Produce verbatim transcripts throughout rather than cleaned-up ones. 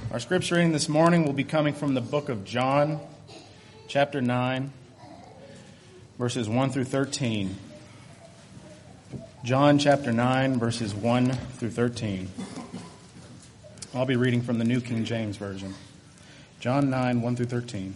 Our scripture reading this morning will be coming from the book of John, chapter nine, verses one through thirteen. John chapter nine, verses one through thirteen. I'll be reading from the New King James Version. John nine, one through thirteen.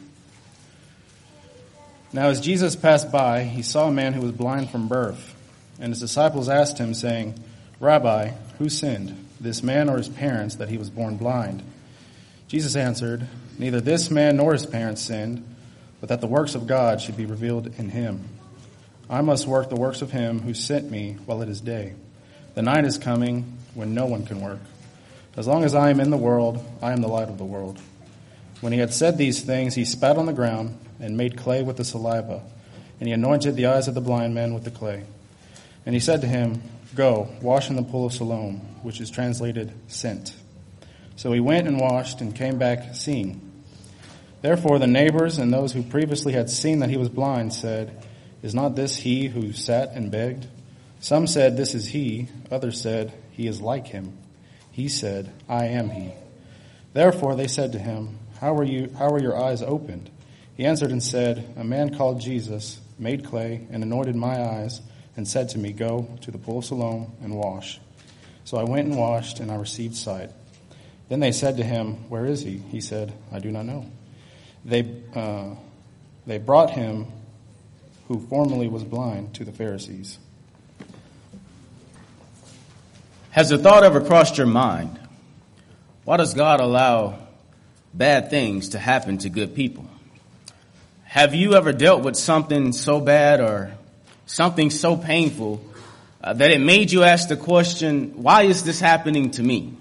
Now as Jesus passed by, he saw a man who was blind from birth, and his disciples asked him, saying, Rabbi, who sinned, this man or his parents, that he was born blind? Jesus answered, Neither this man nor his parents sinned, but that the works of God should be revealed in him. I must work the works of him who sent me while it is day. The night is coming when no one can work. As long as I am in the world, I am the light of the world. When he had said these things, he spat on the ground and made clay with the saliva, and he anointed the eyes of the blind man with the clay. And he said to him, Go, wash in the pool of Siloam, which is translated sent. So he went and washed and came back seeing. Therefore the neighbors and those who previously had seen that he was blind said, Is not this he who sat and begged? Some said, This is he. Others said, He is like him. He said, I am he. Therefore they said to him, How were you? How were your eyes opened? He answered and said, A man called Jesus made clay and anointed my eyes and said to me, Go to the pool of Siloam and wash. So I went and washed, and I received sight. Then they said to him, Where is he? He said, I do not know. They uh, they brought him who formerly was blind to the Pharisees. Has the thought ever crossed your mind? Why does God allow bad things to happen to good people? Have you ever dealt with something so bad or something so painful uh, that it made you ask the question, why is this happening to me?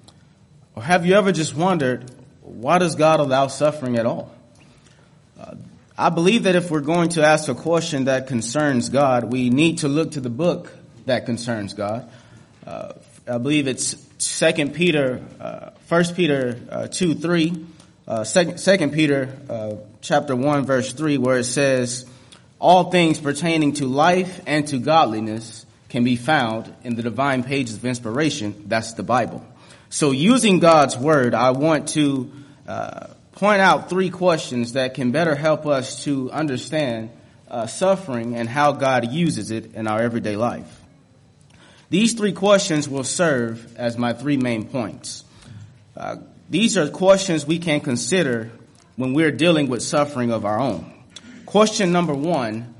Or have you ever just wondered, why does God allow suffering at all? Uh, I believe that if we're going to ask a question that concerns God, we need to look to the book that concerns God. Uh, I believe it's Second Peter, uh, First Peter uh, two three, uh, Second, Second Peter uh, chapter one verse three, where it says, all things pertaining to life and to godliness can be found in the divine pages of inspiration. That's the Bible. So using God's word, I want to uh, point out three questions that can better help us to understand uh, suffering and how God uses it in our everyday life. These three questions will serve as my three main points. Uh, these are questions we can consider when we're dealing with suffering of our own. Question number one,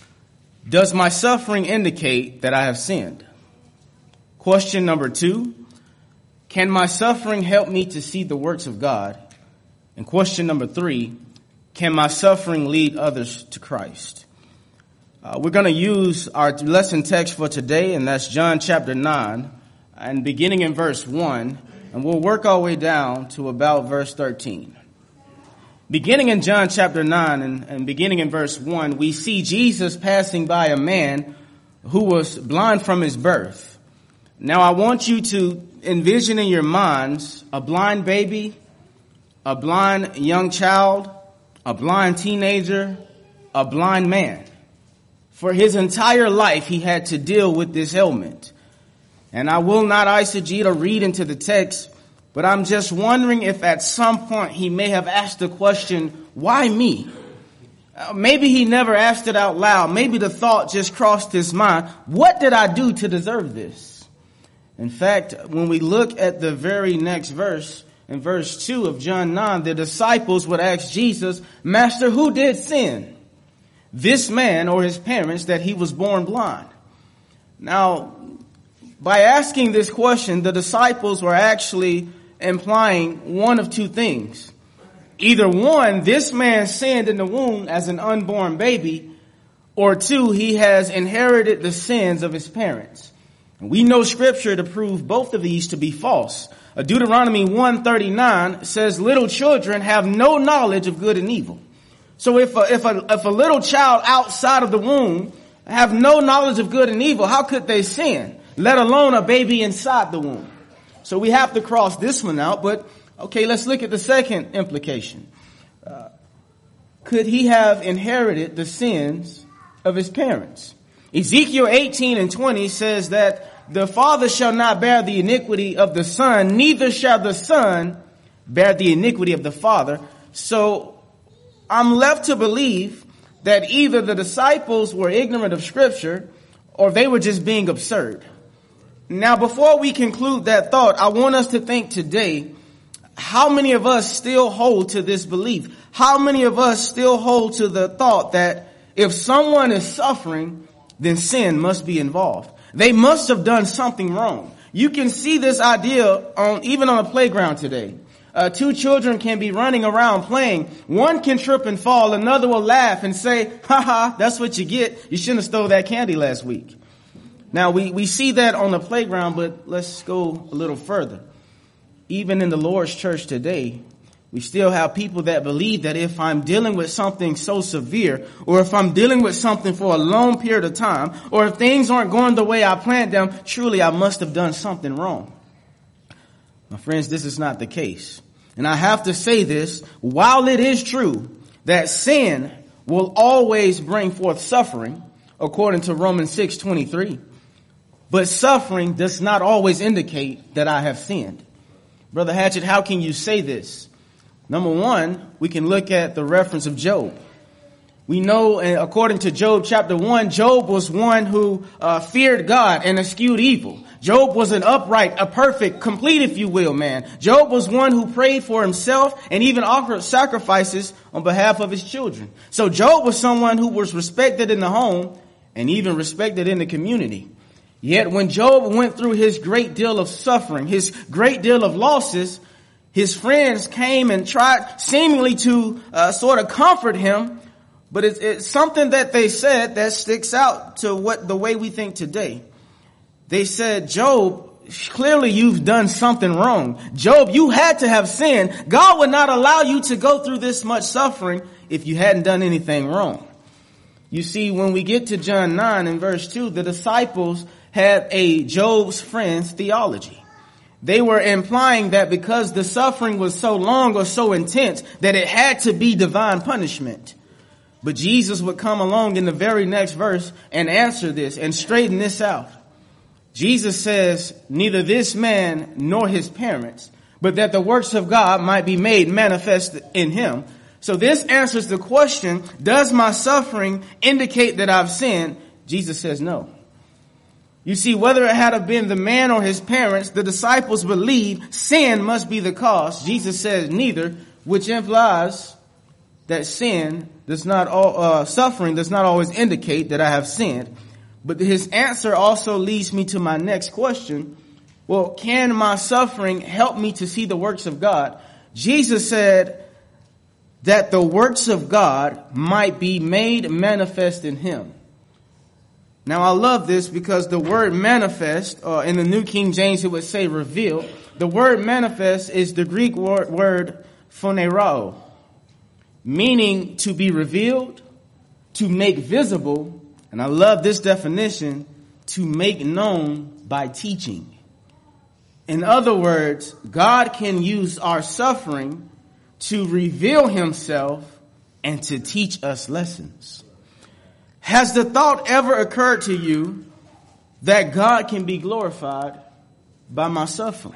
does my suffering indicate that I have sinned? Question number two, can my suffering help me to see the works of God? And question number three, can my suffering lead others to Christ? Uh, we're going to use our lesson text for today, and that's John chapter nine, and beginning in verse one, and we'll work our way down to about verse thirteen. Beginning in John chapter nine and, and beginning in verse one, we see Jesus passing by a man who was blind from his birth. Now I want you to envision in your minds a blind baby, a blind young child, a blind teenager, a blind man. For his entire life, he had to deal with this ailment. And I will not eisegete or read into the text, but I'm just wondering if at some point he may have asked the question, why me? Uh, maybe he never asked it out loud. Maybe the thought just crossed his mind. What did I do to deserve this? In fact, when we look at the very next verse, in verse two of John nine, the disciples would ask Jesus, Master, who did sin? This man or his parents that he was born blind? Now, by asking this question, the disciples were actually implying one of two things. Either one, this man sinned in the womb as an unborn baby, or two, he has inherited the sins of his parents. And we know scripture to prove both of these to be false. Uh, Deuteronomy one thirty-nine says little children have no knowledge of good and evil. So if a, if a, if a little child outside of the womb have no knowledge of good and evil, how could they sin? Let alone a baby inside the womb. So we have to cross this one out. But okay, let's look at the second implication. Uh, could he have inherited the sins of his parents? Ezekiel eighteen and twenty says that the father shall not bear the iniquity of the son, neither shall the son bear the iniquity of the father. So I'm left to believe that either the disciples were ignorant of Scripture or they were just being absurd. Now, before we conclude that thought, I want us to think today, how many of us still hold to this belief? How many of us still hold to the thought that if someone is suffering, then sin must be involved? They must have done something wrong. You can see this idea on even on a playground today. Uh, two children can be running around playing. One can trip and fall. Another will laugh and say, ha ha, that's what you get. You shouldn't have stole that candy last week. Now, we, we see that on the playground, but let's go a little further. Even in the Lord's church today, we still have people that believe that if I'm dealing with something so severe, or if I'm dealing with something for a long period of time, or if things aren't going the way I planned them, truly I must have done something wrong. My friends, this is not the case. And I have to say this, while it is true that sin will always bring forth suffering, according to Romans six twenty-three, but suffering does not always indicate that I have sinned. Brother Hatchett, how can you say this? Number one, we can look at the reference of Job. We know, according to Job chapter one, Job was one who uh, feared God and eschewed evil. Job was an upright, a perfect, complete, if you will, man. Job was one who prayed for himself and even offered sacrifices on behalf of his children. So Job was someone who was respected in the home and even respected in the community. Yet when Job went through his great deal of suffering, his great deal of losses, his friends came and tried seemingly to uh, sort of comfort him. But it's, it's something that they said that sticks out to what the way we think today. They said, Job, clearly you've done something wrong. Job, you had to have sinned. God would not allow you to go through this much suffering if you hadn't done anything wrong. You see, when we get to John nine and verse two, the disciples had a Job's friends theology. They were implying that because the suffering was so long or so intense that it had to be divine punishment. But Jesus would come along in the very next verse and answer this and straighten this out. Jesus says, neither this man nor his parents, but that the works of God might be made manifest in him. So this answers the question, does my suffering indicate that I've sinned? Jesus says no. You see, whether it had been the man or his parents, the disciples believed sin must be the cause. Jesus says neither, which implies that sin does not, uh, suffering does not always indicate that I have sinned. But his answer also leads me to my next question. Well, can my suffering help me to see the works of God? Jesus said that the works of God might be made manifest in him. Now, I love this because the word manifest, uh, in the New King James, it would say reveal. The word manifest is the Greek word, word phonerao, meaning to be revealed, to make visible, and I love this definition, to make known by teaching. In other words, God can use our suffering to reveal himself and to teach us lessons. Has the thought ever occurred to you that God can be glorified by my suffering?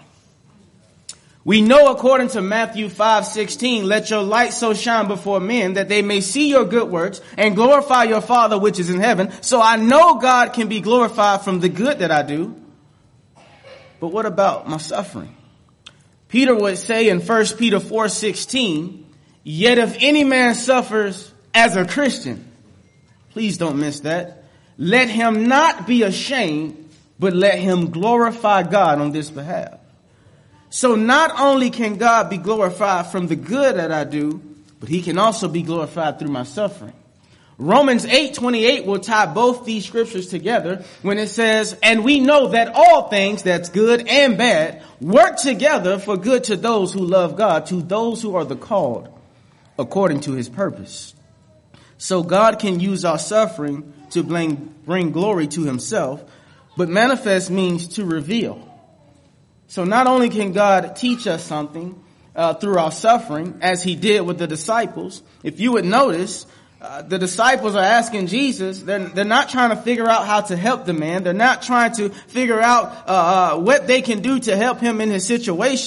We know according to Matthew five sixteen, let your light so shine before men that they may see your good works and glorify your Father which is in heaven. So I know God can be glorified from the good that I do. But what about my suffering? Peter would say in First Peter four sixteen, yet if any man suffers as a Christian, please don't miss that, let him not be ashamed, but let him glorify God on this behalf. So not only can God be glorified from the good that I do, but he can also be glorified through my suffering. Romans eight twenty-eight will tie both these scriptures together when it says, and we know that all things, that's good and bad, work together for good to those who love God, to those who are the called according to his purpose. So God can use our suffering to bring, bring glory to himself, but manifest means to reveal. So not only can God teach us something uh, through our suffering, as he did with the disciples. If you would notice, uh, the disciples are asking Jesus, they're, they're not trying to figure out how to help the man. They're not trying to figure out uh, uh, what they can do to help him in his situation.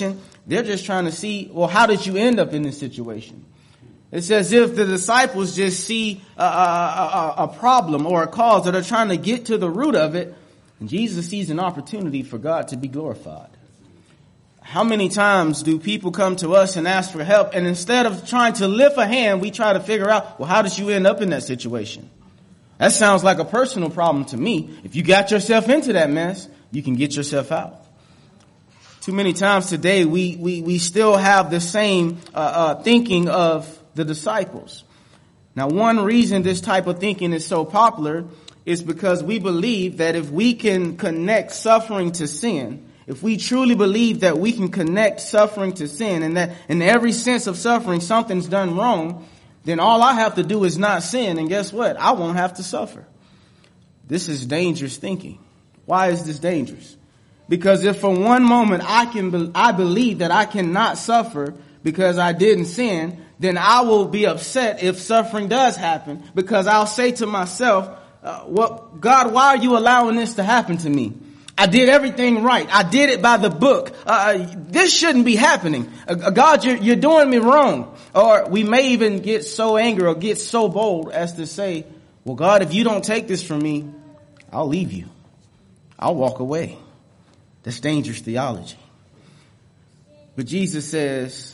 They're just trying to see, well, how did you end up in this situation? It's as if the disciples just see a, a, a, a problem or a cause that are trying to get to the root of it. And Jesus sees an opportunity for God to be glorified. How many times do people come to us and ask for help, and instead of trying to lift a hand, we try to figure out, well, how did you end up in that situation? That sounds like a personal problem to me. If you got yourself into that mess, you can get yourself out. Too many times today, we we, we still have the same uh, uh, thinking of the disciples. Now, one reason this type of thinking is so popular is because we believe that if we can connect suffering to sin, if we truly believe that we can connect suffering to sin, and that in every sense of suffering something's done wrong, then all I have to do is not sin, and guess what? I won't have to suffer. This is dangerous thinking. Why is this dangerous? Because if for one moment I can, be, I believe that I cannot suffer because I didn't sin, then I will be upset if suffering does happen, because I'll say to myself, uh, well, God, why are you allowing this to happen to me? I did everything right. I did it by the book. Uh, this shouldn't be happening. Uh, God, you're, you're doing me wrong. Or we may even get so angry or get so bold as to say, well, God, if you don't take this from me, I'll leave you. I'll walk away. That's dangerous theology. But Jesus says,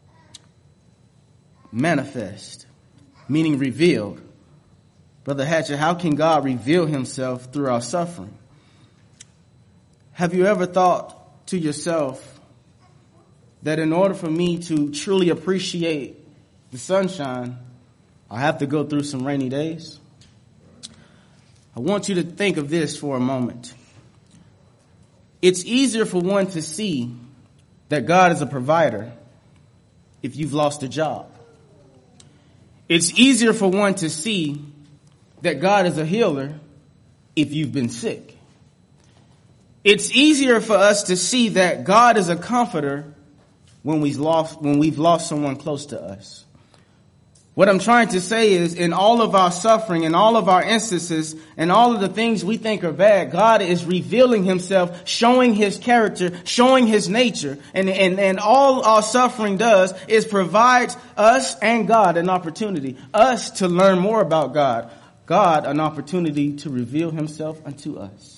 manifest, meaning revealed. Brother Hatcher, how can God reveal himself through our suffering? Have you ever thought to yourself that in order for me to truly appreciate the sunshine, I have to go through some rainy days? I want you to think of this for a moment. It's easier for one to see that God is a provider if you've lost a job. It's easier for one to see that God is a healer if you've been sick. It's easier for us to see that God is a comforter when we've lost, when we've lost someone close to us. What I'm trying to say is, in all of our suffering, in all of our instances, and all of the things we think are bad, God is revealing himself, showing his character, showing his nature. And, and, and all our suffering does is provides us and God an opportunity, us to learn more about God, God an opportunity to reveal himself unto us.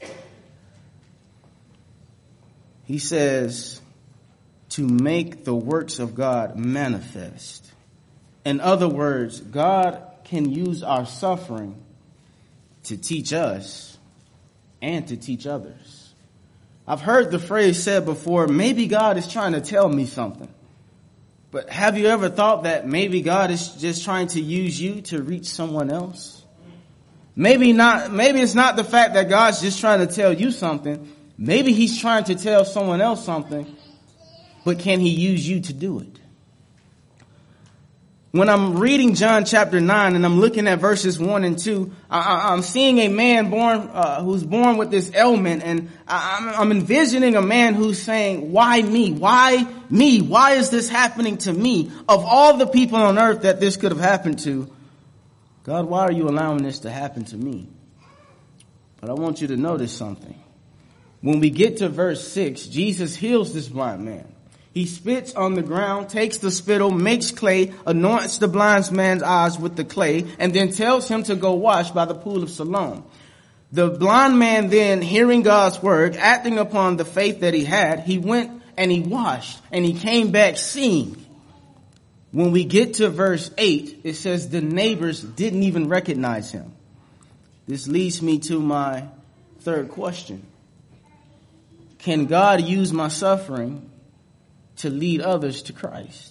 He says to make the works of God manifest. In other words, God can use our suffering to teach us and to teach others. I've heard the phrase said before, maybe God is trying to tell me something. But have you ever thought that maybe God is just trying to use you to reach someone else? Maybe not, maybe it's not the fact that God's just trying to tell you something. Maybe he's trying to tell someone else something, but can he use you to do it? When I'm reading John chapter nine and I'm looking at verses one and two, I, I'm seeing a man born, uh, who's born with this ailment, and I, I'm, I'm envisioning a man who's saying, why me? Why me? Why is this happening to me? Of all the people on earth that this could have happened to, God, why are you allowing this to happen to me? But I want you to notice something. When we get to verse six, Jesus heals this blind man. He spits on the ground, takes the spittle, makes clay, anoints the blind man's eyes with the clay, and then tells him to go wash by the pool of Siloam. The blind man then, hearing God's word, acting upon the faith that he had, he went and he washed, and he came back seeing. When we get to verse eight, it says the neighbors didn't even recognize him. This leads me to my third question. Can God use my suffering to lead others to Christ?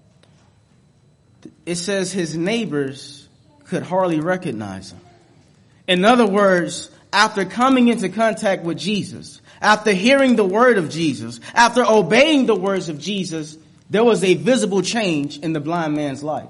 It says his neighbors could hardly recognize him. In other words, after coming into contact with Jesus, after hearing the word of Jesus, after obeying the words of Jesus, there was a visible change in the blind man's life.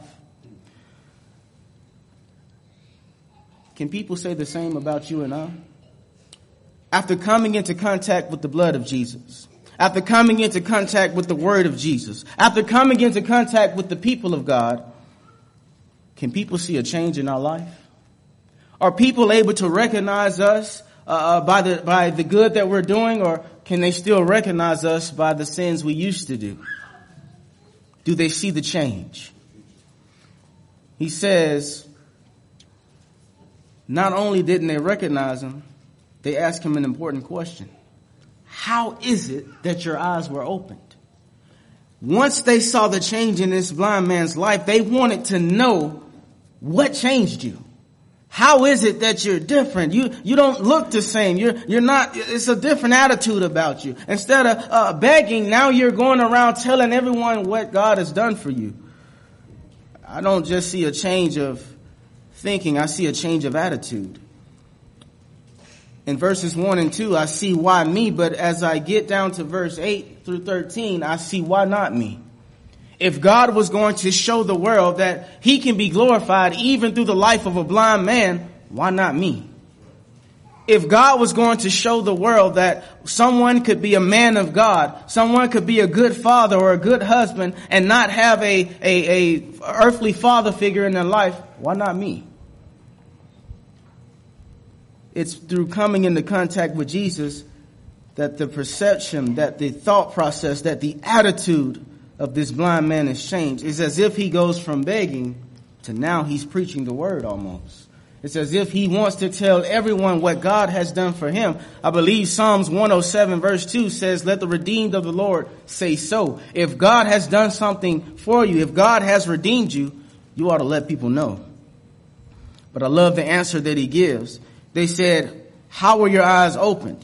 Can people say the same about you and I? After coming into contact with the blood of Jesus, after coming into contact with the word of Jesus, after coming into contact with the people of God, can people see a change in our life? Are people able to recognize us uh, by the by the good that we're doing, or can they still recognize us by the sins we used to do? Do they see the change? He says, not only didn't they recognize him, they asked him an important question. How is it that your eyes were opened? Once they saw the change in this blind man's life, they wanted to know what changed you. How is it that you're different? You you don't look the same. You're you're not. It's a different attitude about you. Instead of uh, begging, now you're going around telling everyone what God has done for you. I don't just see a change of thinking. I see a change of attitude. In verses one and two, I see why me. But as I get down to verse eight through thirteen, I see why not me. If God was going to show the world that he can be glorified even through the life of a blind man, why not me? If God was going to show the world that someone could be a man of God, someone could be a good father or a good husband and not have a, a, a earthly father figure in their life, why not me? It's through coming into contact with Jesus that the perception, that the thought process, that the attitude of this blind man is changed. It's as if he goes from begging to now he's preaching the word almost. It's as if he wants to tell everyone what God has done for him. I believe Psalms one oh seven verse two says, let the redeemed of the Lord say so. If God has done something for you, if God has redeemed you, you ought to let people know. But I love the answer that he gives. They said, how were your eyes opened?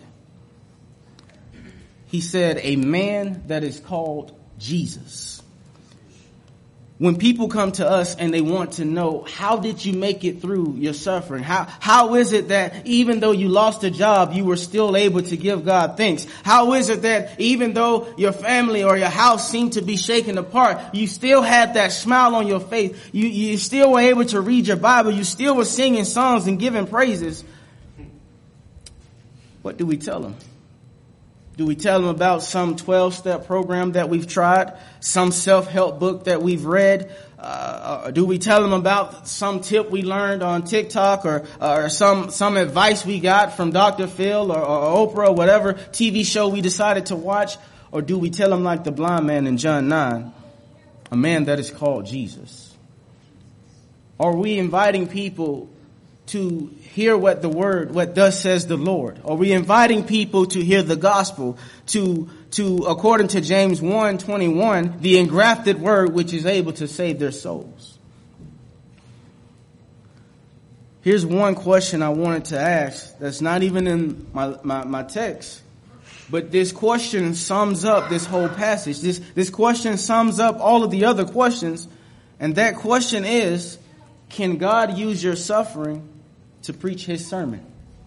He said, a man that is called Jesus. When people come to us and they want to know, how did you make it through your suffering? How, how is it that even though you lost a job, you were still able to give God thanks? How is it that even though your family or your house seemed to be shaken apart, you still had that smile on your face? You, you still were able to read your Bible. You still were singing songs and giving praises. What do we tell them? Do we tell them about some twelve-step program that we've tried? Some self-help book that we've read? Uh, do we tell them about some tip we learned on TikTok or, or some, some advice we got from Doctor Phil or, or Oprah or whatever T V show we decided to watch? Or do we tell them like the blind man in John nine, a man that is called Jesus? Are we inviting people to hear what the word, what thus says the Lord? Are we inviting people to hear the gospel, to, to, according to James one twenty-one, the engrafted word which is able to save their souls? Here's one question I wanted to ask that's not even in my, my, my text, but this question sums up this whole passage. This, this question sums up all of the other questions. And that question is, can God use your suffering to preach his sermon?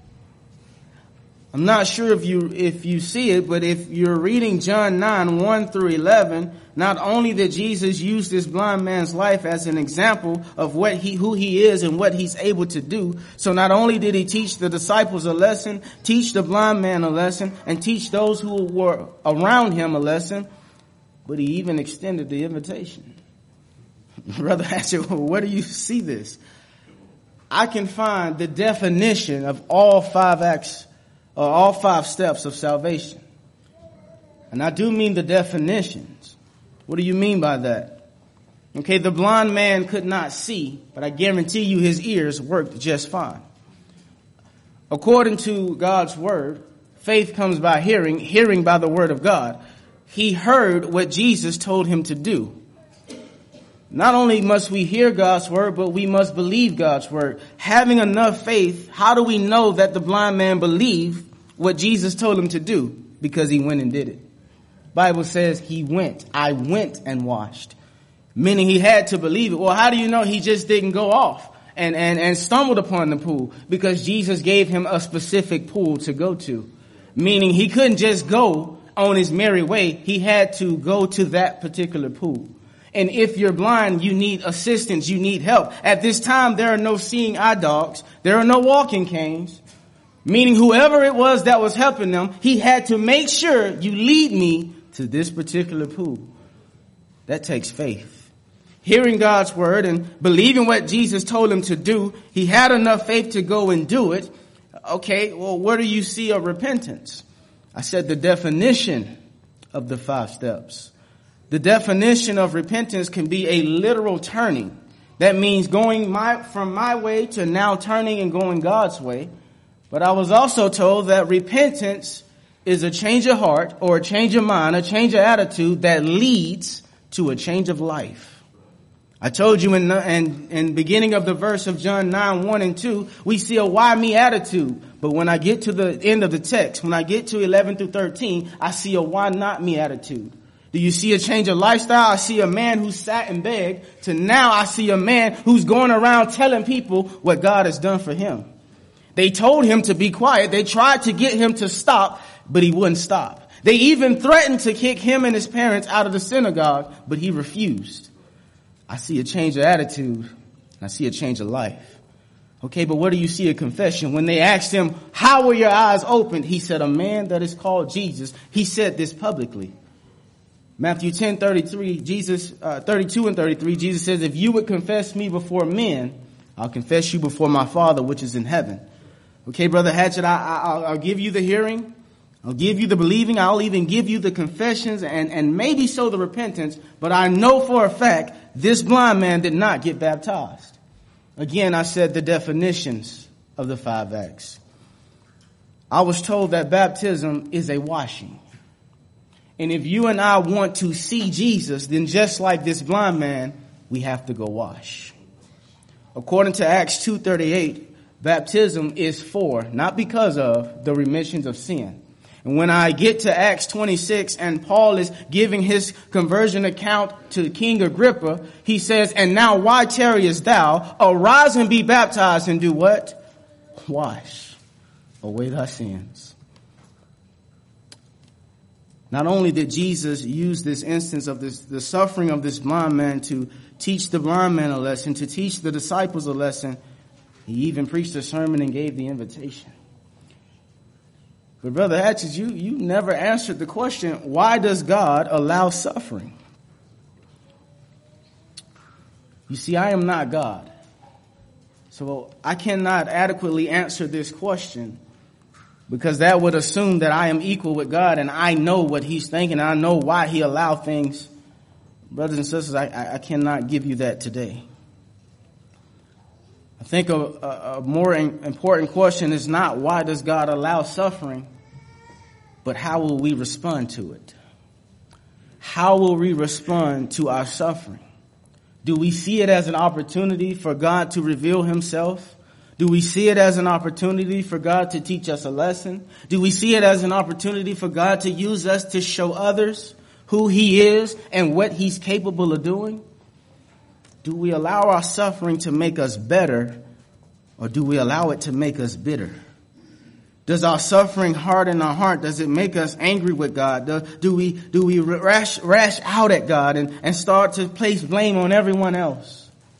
I'm not sure if you if you see it, but if you're reading John nine, one through eleven, not only did Jesus use this blind man's life as an example of what he who he is and what he's able to do. So not only did he teach the disciples a lesson, teach the blind man a lesson, and teach those who were around him a lesson, but he even extended the invitation. Brother Hatchett, where do you see this? I can find the definition of all five acts, or all five steps of salvation. And I do mean the definitions. What do you mean by that? Okay, the blind man could not see, but I guarantee you his ears worked just fine. According to God's word, faith comes by hearing, hearing by the word of God. He heard what Jesus told him to do. Not only must we hear God's word, but we must believe God's word. Having enough faith, how do we know that the blind man believed what Jesus told him to do? Because he went and did it. Bible says he went. I went and washed. Meaning he had to believe it. Well, how do you know he just didn't go off and, and, and stumbled upon the pool? Because Jesus gave him a specific pool to go to. Meaning he couldn't just go on his merry way. He had to go to that particular pool. And if you're blind, you need assistance, you need help. At this time, there are no seeing eye dogs. There are no walking canes. Meaning whoever it was that was helping them, he had to make sure you lead me to this particular pool. That takes faith. Hearing God's word and believing what Jesus told him to do, he had enough faith to go and do it. Okay, well, where do you see a repentance? I said the definition of the five steps. The definition of repentance can be a literal turning. That means going my, from my way to now turning and going God's way. But I was also told that repentance is a change of heart or a change of mind, a change of attitude that leads to a change of life. I told you in the in, in beginning of the verse of John nine, one and two, we see a why me attitude. But when I get to the end of the text, when I get to eleven through thirteen, I see a why not me attitude. Do you see a change of lifestyle? I see a man who sat and begged to now I see a man who's going around telling people what God has done for him. They told him to be quiet. They tried to get him to stop, but he wouldn't stop. They even threatened to kick him and his parents out of the synagogue, but he refused. I see a change of attitude, and I see a change of life. Okay, but what do you see a confession? When they asked him, how were your eyes opened? He said, a man that is called Jesus. He said this publicly. Matthew ten, thirty-three, Jesus, uh, thirty-two and thirty-three, Jesus says, if you would confess me before men, I'll confess you before my Father, which is in heaven. Okay, Brother Hatchett, I, I, I'll, I'll give you the hearing. I'll give you the believing. I'll even give you the confessions and, and maybe so the repentance. But I know for a fact this blind man did not get baptized. Again, I said the definitions of the five acts. I was told that baptism is a washing. And if you and I want to see Jesus, then just like this blind man, we have to go wash. According to Acts two thirty-eight, baptism is for, not because of, the remissions of sin. And when I get to Acts twenty-six and Paul is giving his conversion account to King Agrippa, he says, and now why tarriest thou? Arise and be baptized and do what? Wash away thy sins. Not only did Jesus use this instance of this, the suffering of this blind man to teach the blind man a lesson, to teach the disciples a lesson, he even preached a sermon and gave the invitation. But Brother Hatchett, you, you never answered the question, why does God allow suffering? You see, I am not God. So I cannot adequately answer this question because that would assume that I am equal with God and I know what he's thinking. I know why he allowed things. Brothers and sisters, I, I cannot give you that today. I think a, a, a more important question is not why does God allow suffering, but how will we respond to it? How will we respond to our suffering? Do we see it as an opportunity for God to reveal himself? Do we see it as an opportunity for God to teach us a lesson? Do we see it as an opportunity for God to use us to show others who he is and what he's capable of doing? Do we allow our suffering to make us better, or do we allow it to make us bitter? Does our suffering harden our heart? Does it make us angry with God? Do, do we do we rash, rash out at God and, and start to place blame on everyone else?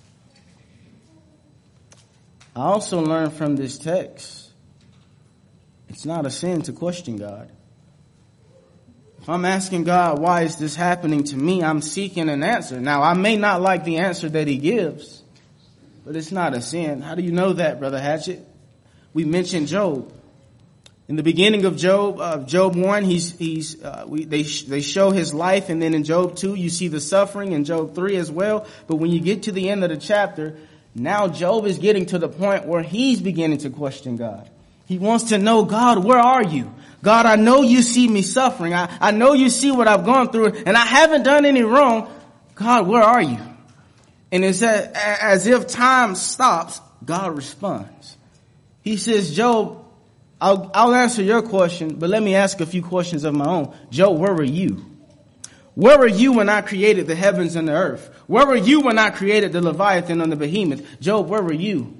I also learned from this text, it's not a sin to question God. If I'm asking God, why is this happening to me? I'm seeking an answer. Now, I may not like the answer that he gives, but it's not a sin. How do you know that, Brother Hatchett? We mentioned Job. In the beginning of Job, uh, Job one, he's, he's, uh, we, they, they show his life. And then in Job two, you see the suffering, in Job three as well. But when you get to the end of the chapter, now Job is getting to the point where he's beginning to question God. He wants to know, God, where are you? God, I know you see me suffering. I, I know you see what I've gone through and I haven't done any wrong. God, where are you? And it's as, as if time stops, God responds. He says, Job, I'll, I'll answer your question, but let me ask a few questions of my own. Job, where were you? Where were you when I created the heavens and the earth? Where were you when I created the Leviathan and the behemoth? Job, where were you?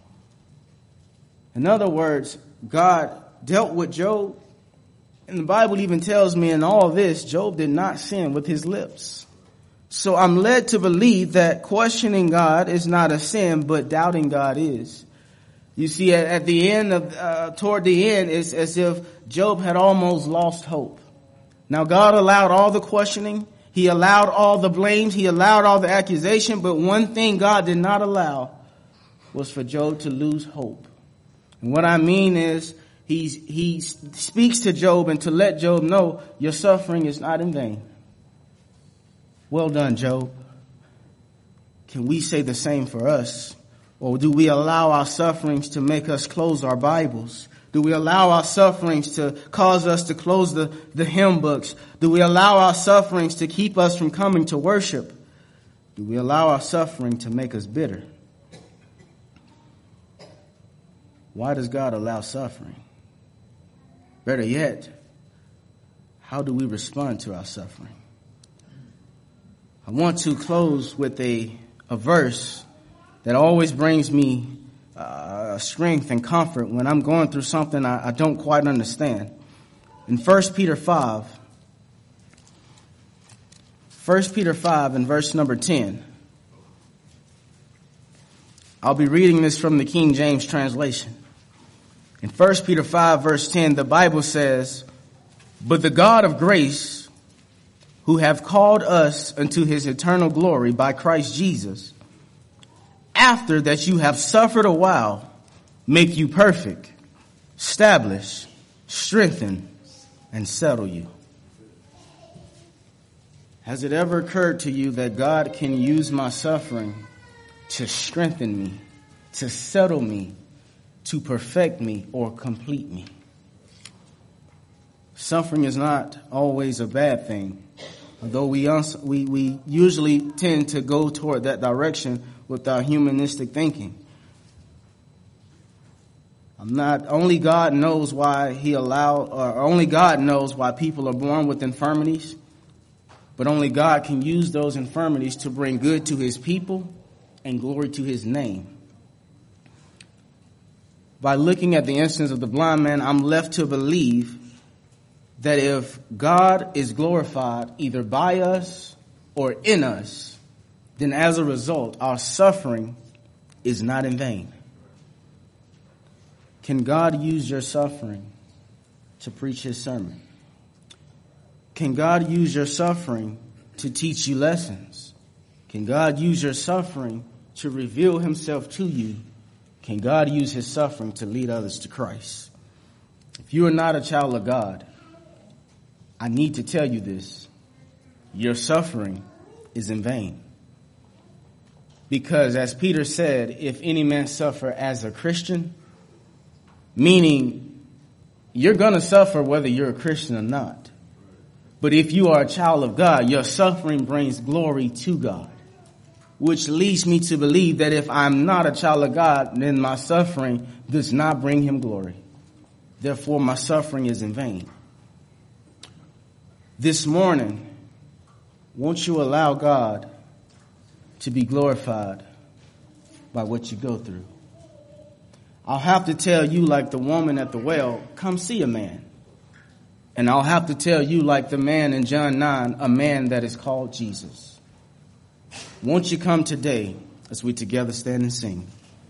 In other words, God dealt with Job. And the Bible even tells me in all this, Job did not sin with his lips. So I'm led to believe that questioning God is not a sin, but doubting God is. You see, at, at the end of, uh, toward the end, it's as if Job had almost lost hope. Now, God allowed all the questioning. He allowed all the blames. He allowed all the accusation. But one thing God did not allow was for Job to lose hope. And what I mean is, He's, he speaks to Job and to let Job know your suffering is not in vain. Well done, Job. Can we say the same for us? Or do we allow our sufferings to make us close our Bibles? Do we allow our sufferings to cause us to close the, the hymn books? Do we allow our sufferings to keep us from coming to worship? Do we allow our suffering to make us bitter? Why does God allow suffering? Better yet, how do we respond to our suffering? I want to close with a, a verse that always brings me uh, strength and comfort when I'm going through something I, I don't quite understand. In First Peter five, First Peter five and verse number ten. I'll be reading this from the King James translation. In First Peter five verse ten, the Bible says, "But the God of grace, who have called us unto his eternal glory by Christ Jesus, after that you have suffered a while, make you perfect, establish, strengthen, and settle you." Has it ever occurred to you that God can use my suffering to strengthen me, to settle me, to perfect me, or complete me? Suffering is not always a bad thing, although we, uns- we, we usually tend to go toward that direction with our humanistic thinking. I'm not, only God knows why he allowed, or only God knows why people are born with infirmities, but only God can use those infirmities to bring good to his people and glory to his name. By looking at the instance of the blind man, I'm left to believe that if God is glorified either by us or in us, then as a result, our suffering is not in vain. Can God use your suffering to preach his sermon? Can God use your suffering to teach you lessons? Can God use your suffering to reveal himself to you? Can God use his suffering to lead others to Christ? If you are not a child of God, I need to tell you this. Your suffering is in vain. Because as Peter said, if any man suffer as a Christian, meaning you're going to suffer whether you're a Christian or not. But if you are a child of God, your suffering brings glory to God. Which leads me to believe that if I'm not a child of God, then my suffering does not bring him glory. Therefore, my suffering is in vain. This morning, won't you allow God to be glorified by what you go through? I'll have to tell you, like the woman at the well, come see a man. And I'll have to tell you, like the man in John nine, a man that is called Jesus. Won't you come today as we together stand and sing?